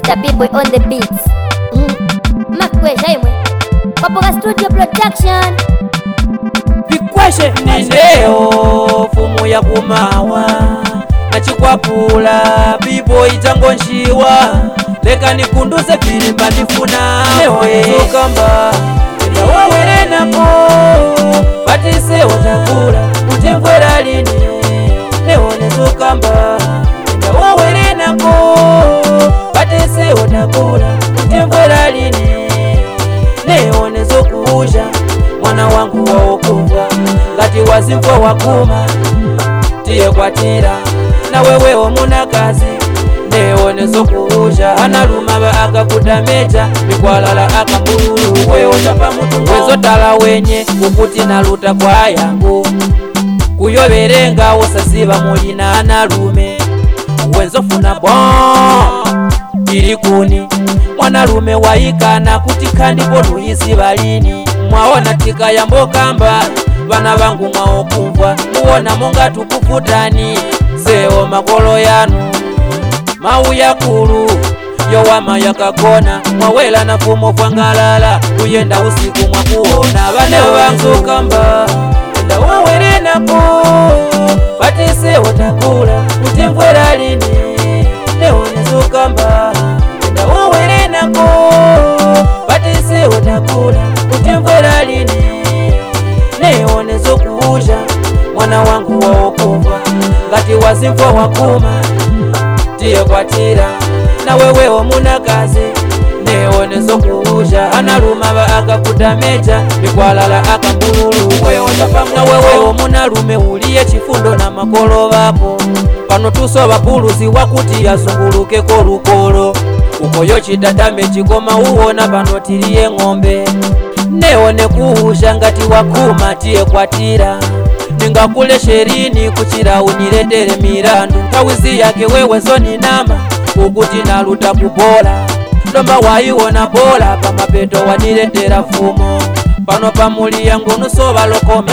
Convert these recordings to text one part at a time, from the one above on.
Mr. B-Boy on the beats. Makwe Jaimwe Wapoka Studio Production. Vikweshe nineo fumu ya kumawa nachikwapula B-Boy tango nshiwa leka nikunduze filimba nifuna ewe sokamba enda wawere napo batise watakula utemvwera lini neone sokamba enda wawere napo batise watakula utemvwera lini neone zokuja mwana wangu waokuvwa ngati wazimvwa wakuma tiye kwatira na wewe omuna kazi neone zokuja analumaba akakudameja mikwalala akambululu weotapa mutu wezotala wenye ukuti naluta kwa yangu kuyoberenga osasiba mulina analume wenzofuna bon ilikuni mwanalume waikana kuti kandipo luisi balini mwaona tika ya mbokamba bana bangu mwaokumva muona monga tukufutani seo makolo yanu mau yakulu yowama yakakona mwawela na fumo fwangalala uyenda usiku mwakuona bane bangu kamba enda wawere napo batise watakula utemvwera lini neone zokamba enda wawere napo batise watakula utemvwera lini neone zokuja mwana wangu waokova ngati wazimvwa wakuma tiye kwatira na wewe omuna kazi neone zokuja analumaba akakudameja mikwalala akambululu na wewe omuna lume uliye chifundo na makolo bako pano tusoba puluzi wakuti yazungulukeko lukolo ukoyo chidadame chikoma uwona pano tiliye ng'ombe neone kuhusha ngati wakuma tiye kwatira ningakule sherini kuchira uniletere mirandu kawizi yake wewe zoni nama ukuti naluta kubola ndomba waiwona bola pamapeto waniletera fumo pano pamuli yangu nusoba lokome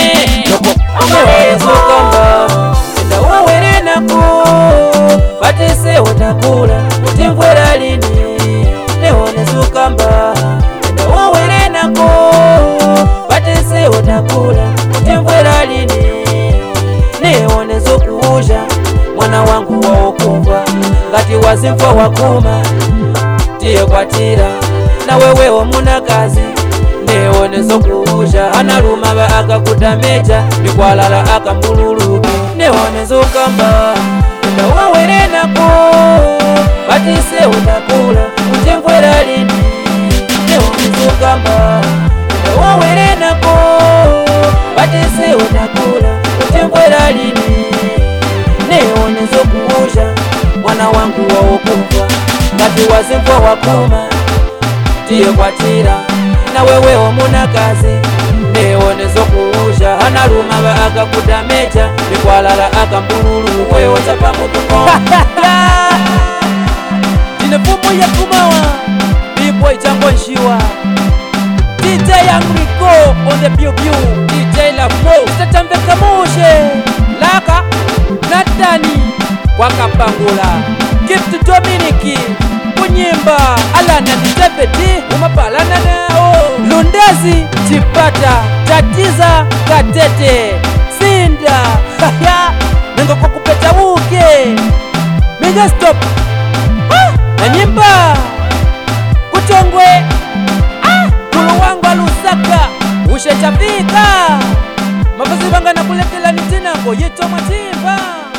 zokamba enda wawere napo batise watakula utemvwera lini neone zokamba enda wawere napo batise watakula utemvwera lini neone zokuja mwana wangu waokuvwa ngati wazimvwa wakuma tiye kwatira na wewe omuna kazi neone zokuja analumaba akakudameja mikwalala akambululu neone zokamba enda wawere napo batise watakula utemvwera lini neone zokamba enda wawere napo batise watakula utemvwera lini neone zokuja mwana wangu waokuvwa ngati wazimvwa wakuma tiye kwatira na wewe omuna kazi neone zokuja analumaba akakudameja mikwalala akambululu weotapa mutuko dine fumu ya kumawa B-Boy tango nshiwa DJ Young Rico on the biu-biu DJ Lafmo Satambeka Mushe Laka Natani Wakapangula Gift Dominiki Kunyimba Alana Nitepeti Umapalana nao Lundezi Chipata Tatiza Katete Sinda Nengo kwa kupeta uke Mega stop Nanyimba Kutongwe Kuluwangwa Lusaka Ushe chapika Mafazi banga na kuletela nitinako Yito matimba